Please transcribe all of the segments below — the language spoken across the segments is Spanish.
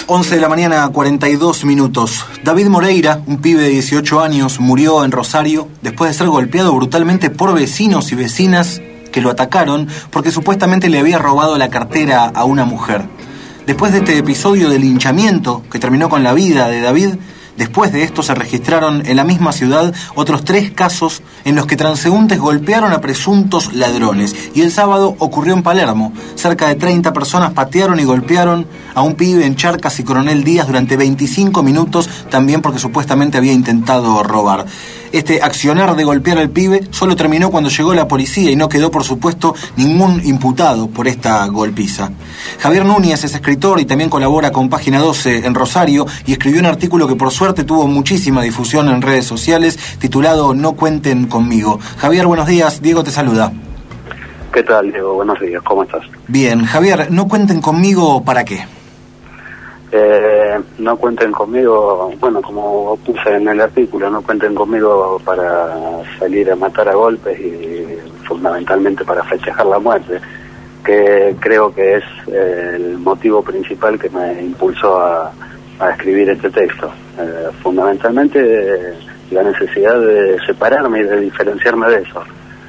11 de la mañana, 42 minutos. David Moreira, un pibe de 18 años, murió en Rosario después de ser golpeado brutalmente por vecinos y vecinas que lo atacaron porque supuestamente le había robado la cartera a una mujer. Después de este episodio de linchamiento que terminó con la vida de David, después de esto se registraron en la misma ciudad otros 3 casos en los que transeúntes golpearon a presuntos ladrones. Y el sábado ocurrió en Palermo. Cerca de 30 personas patearon y golpearon a un pibe en Charcas y Coronel Díaz durante 25 minutos, también porque supuestamente había intentado robar. Este accionar de golpear al pibe solo terminó cuando llegó la policía y no quedó, por supuesto, ningún imputado por esta golpiza. Javier Núñez es escritor y también colabora con Página 12 en Rosario y escribió un artículo que por suerte tuvo muchísima difusión en redes sociales titulado No cuenten conmigo. Javier, buenos días. Diego te saluda. ¿Qué tal, Diego? Buenos días. ¿Cómo estás? Bien. Javier, ¿no cuenten conmigo para qué? No cuenten conmigo, bueno, como puse en el artículo, no cuenten conmigo para salir a matar a golpes y fundamentalmente para festejar la muerte, que creo que es el motivo principal que me impulsó a escribir este texto. Fundamentalmente la necesidad de separarme y de diferenciarme de eso.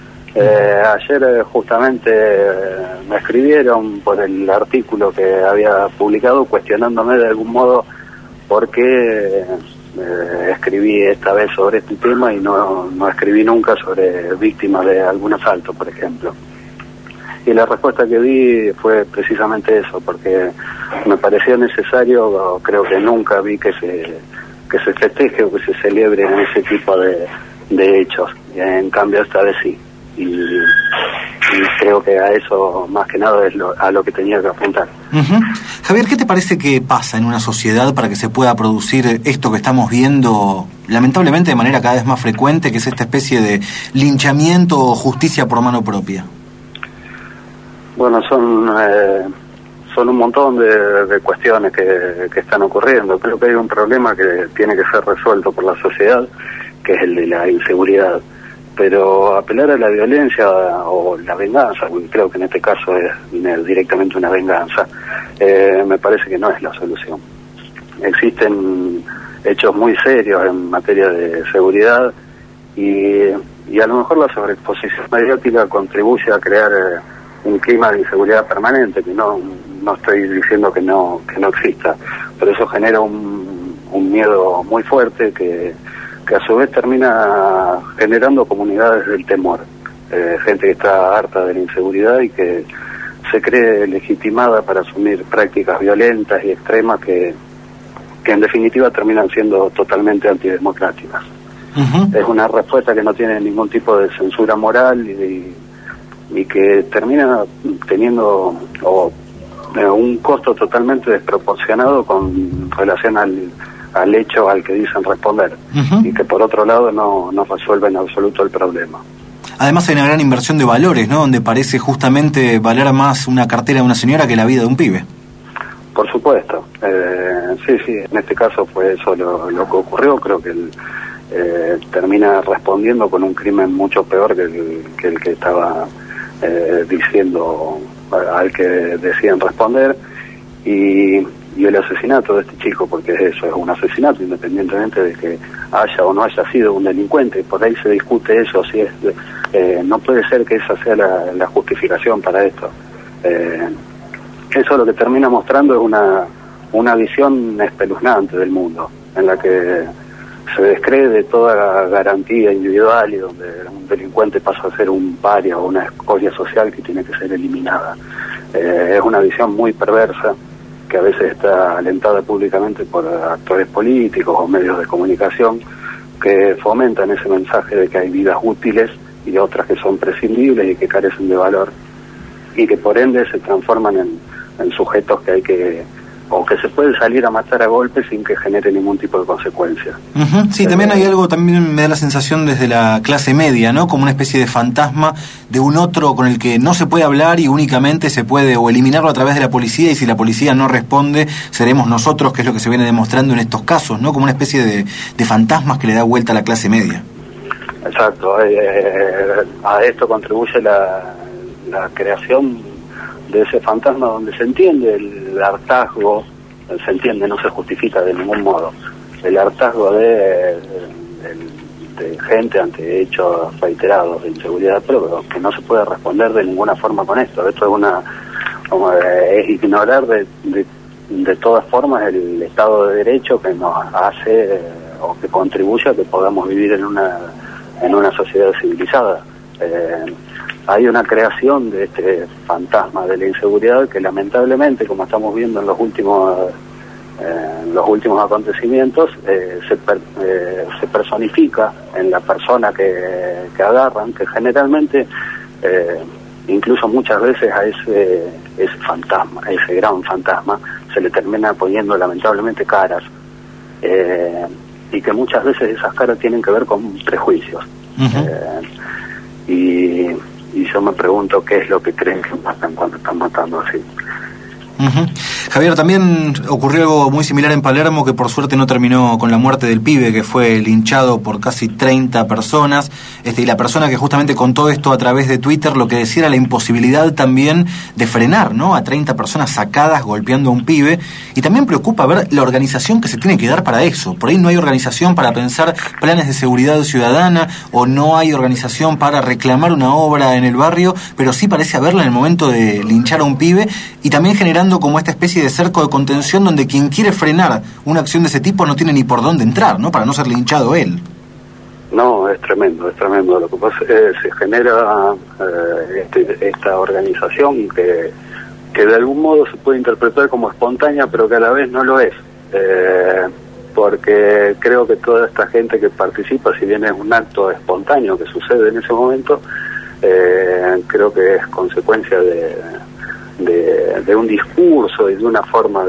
Ayer justamente me escribieron por el artículo que había publicado cuestionándome de algún modo por qué escribí esta vez sobre este tema y no escribí nunca sobre víctimas de algún asalto, por ejemplo. Y la respuesta que di fue precisamente eso, porque me pareció necesario, creo que nunca vi que se festeje o que se celebre en ese tipo de hechos, y en cambio esta vez sí. Y creo que a eso más que nada es a lo que tenía que apuntar. Uh-huh. Javier, ¿qué te parece que pasa en una sociedad para que se pueda producir esto que estamos viendo lamentablemente de manera cada vez más frecuente, que es esta especie de linchamiento o justicia por mano propia? Bueno, son un montón de cuestiones que están ocurriendo. Creo que hay un problema que tiene que ser resuelto por la sociedad, que es el de la inseguridad. Pero apelar a la violencia o la venganza, porque creo que en este caso es directamente una venganza, me parece que no es la solución. Existen hechos muy serios en materia de seguridad y a lo mejor la sobreexposición mediática contribuye a crear un clima de inseguridad permanente, que no estoy diciendo que no exista, pero eso genera un miedo muy fuerte que a su vez termina generando comunidades del temor, gente que está harta de la inseguridad y que se cree legitimada para asumir prácticas violentas y extremas que en definitiva terminan siendo totalmente antidemocráticas. Uh-huh. Es una respuesta que no tiene ningún tipo de censura moral y que termina teniendo un costo totalmente desproporcionado con relación al hecho al que dicen responder. Uh-huh. Y que por otro lado no resuelve en absoluto el problema. Además hay una gran inversión de valores, ¿no? Donde parece justamente valer más una cartera de una señora que la vida de un pibe. Por supuesto. Sí, en este caso fue eso lo que ocurrió. Creo que termina respondiendo con un crimen mucho peor que el que estaba diciendo, al que decían responder, y el asesinato de este chico, porque eso es un asesinato independientemente de que haya o no haya sido un delincuente. Por ahí se discute eso, si es no puede ser que esa sea la justificación para esto. Eso lo que termina mostrando es una visión espeluznante del mundo, en la que se descree de toda garantía individual y donde un delincuente pasa a ser un paria o una escoria social que tiene que ser eliminada. Es una visión muy perversa que a veces está alentada públicamente por actores políticos o medios de comunicación que fomentan ese mensaje de que hay vidas útiles y otras que son prescindibles y que carecen de valor y que por ende se transforman en sujetos que hay que se puede salir a matar a golpes sin que genere ningún tipo de consecuencia. Uh-huh. Sí, también hay algo, también me da la sensación desde la clase media, ¿no? Como una especie de fantasma de un otro con el que no se puede hablar y únicamente se puede o eliminarlo a través de la policía, y si la policía no responde, seremos nosotros, que es lo que se viene demostrando en estos casos, ¿no? Como una especie de fantasmas que le da vuelta a la clase media. Exacto. A esto contribuye la creación de ese fantasma donde se entiende el hartazgo se entiende, no se justifica de ningún modo el hartazgo de gente ante hechos reiterados de inseguridad, pero que no se puede responder de ninguna forma con esto. Esto es ignorar de todas formas el Estado de Derecho que nos hace o que contribuye a que podamos vivir en una sociedad civilizada. Hay una creación de este fantasma de la inseguridad que lamentablemente, como estamos viendo en los últimos acontecimientos, se personifica en la persona que agarran, que generalmente, incluso muchas veces a ese fantasma, a ese gran fantasma, se le termina poniendo lamentablemente caras, y que muchas veces esas caras tienen que ver con prejuicios. Y yo me pregunto qué es lo que creen que matan cuando están matando así. Javier, también ocurrió algo muy similar en Palermo, que por suerte no terminó con la muerte del pibe, que fue linchado por casi 30 personas, y la persona que justamente contó esto a través de Twitter lo que decía era la imposibilidad también de frenar, ¿no?, a 30 personas sacadas golpeando a un pibe, y también preocupa ver la organización que se tiene que dar para eso. Por ahí no hay organización para pensar planes de seguridad ciudadana, o no hay organización para reclamar una obra en el barrio, pero sí parece haberla en el momento de linchar a un pibe, y también generando como esta especie de cerco de contención donde quien quiere frenar una acción de ese tipo no tiene ni por dónde entrar, ¿no?, para no ser linchado él. No, es tremendo. Lo que pasa es que se genera esta organización que de algún modo se puede interpretar como espontánea, pero que a la vez no lo es. Porque creo que toda esta gente que participa, si bien es un acto espontáneo que sucede en ese momento, creo que es consecuencia de un discurso y de una forma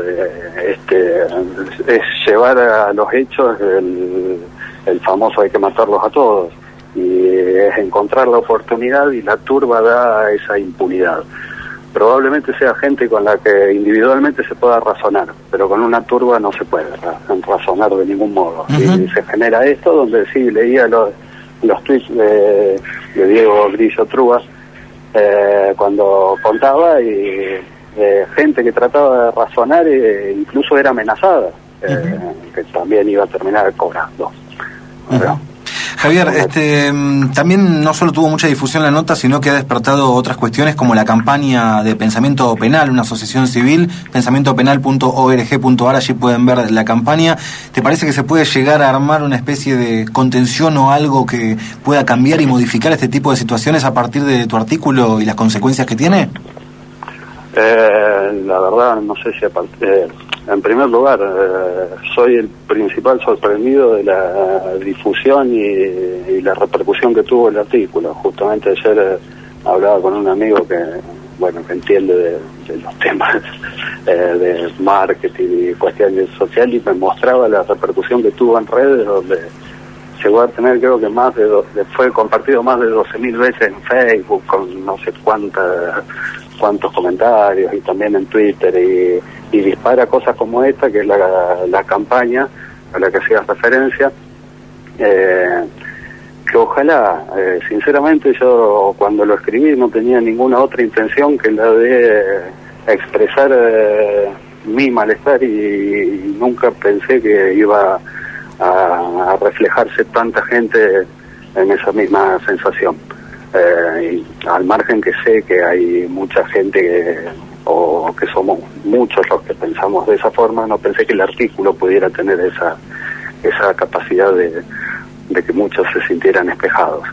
es llevar a los hechos el famoso hay que matarlos a todos, y es encontrar la oportunidad, y la turba da esa impunidad. Probablemente sea gente con la que individualmente se pueda razonar, pero con una turba no se puede razonar de ningún modo. Y se genera esto donde sí leía los tweets de Diego Grillo Trúa, cuando contaba, y gente que trataba de razonar incluso era amenazada, que también iba a terminar cobrando. Javier, también no solo tuvo mucha difusión la nota, sino que ha despertado otras cuestiones como la campaña de Pensamiento Penal, una asociación civil, pensamientopenal.org.ar, allí pueden ver la campaña. ¿Te parece que se puede llegar a armar una especie de contención o algo que pueda cambiar y modificar este tipo de situaciones a partir de tu artículo y las consecuencias que tiene? La verdad, no sé si en primer lugar, soy el principal sorprendido de la difusión y la repercusión que tuvo el artículo. Justamente ayer hablaba con un amigo que entiende de los temas de marketing y cuestiones sociales, y me mostraba la repercusión que tuvo en redes, donde llegó a tener, creo que fue compartido más de 12.000 veces en Facebook, con no sé cuántos comentarios, y también en Twitter, y dispara cosas como esta, que es la campaña a la que hacías referencia, que ojalá, sinceramente yo cuando lo escribí no tenía ninguna otra intención que la de expresar mi malestar, y nunca pensé que iba a reflejarse tanta gente en esa misma sensación. Y al margen que sé que hay mucha gente o que somos muchos los que pensamos de esa forma, no pensé que el artículo pudiera tener esa capacidad de que muchos se sintieran espejados.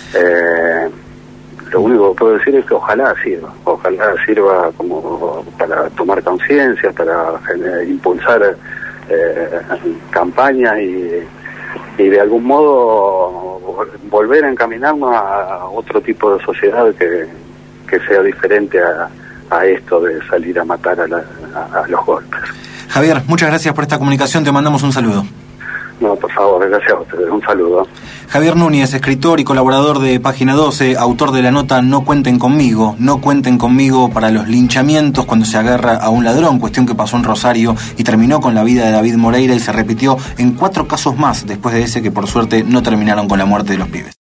Lo único que puedo decir es que ojalá sirva como para tomar conciencia, para impulsar campañas y de algún modo volver a encaminarnos a otro tipo de sociedad que sea diferente a esto de salir a matar a los golpes. Javier, muchas gracias por esta comunicación, te mandamos un saludo. No, por favor, gracias a ustedes, un saludo. Javier Núñez, escritor y colaborador de Página 12, autor de la nota No cuenten conmigo para los linchamientos cuando se agarra a un ladrón, cuestión que pasó en Rosario y terminó con la vida de David Moreira y se repitió en 4 casos más después de ese, que por suerte no terminaron con la muerte de los pibes.